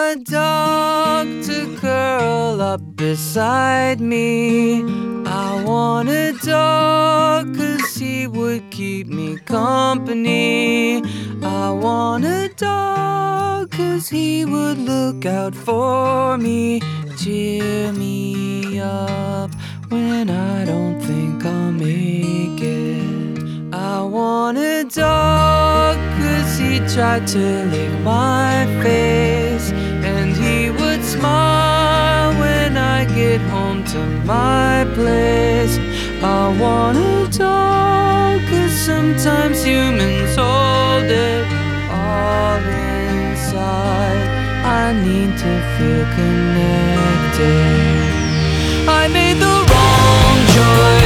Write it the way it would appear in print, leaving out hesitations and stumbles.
a dog to curl up beside me. I want a dog 'cause he would keep me company. I want a dog 'cause he would look out for me, cheer me up when I don't think I'll make it. I want a dog 'cause he tried to lick my face, and he would smile when I get home to my place. I want a dog 'cause sometimes humans hold it all inside. I need to feel connected. I made the wrong choice.